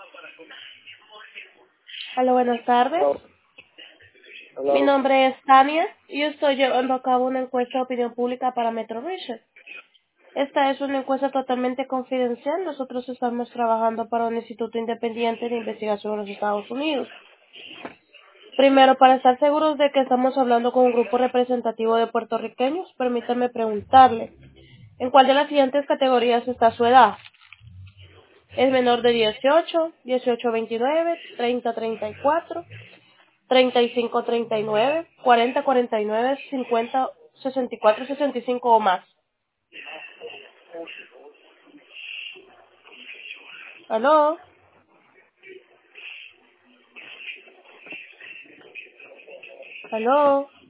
Hola, buenas tardes. Hello. Mi nombre es Tania y yo estoy llevando a cabo una encuesta de opinión pública para Metro Research. Esta es una encuesta totalmente confidencial. Nosotros estamos trabajando para un instituto independiente de investigación en los Estados Unidos. Primero, para estar seguros de que estamos hablando con un grupo representativo de puertorriqueños, permítanme preguntarle, ¿en cuál de las siguientes categorías está su edad? ¿Es menor de 18, 18 a 29, 30 a 34, 35 39, 40 49, 50 64 65 o más? ¿Aló? ¿Aló?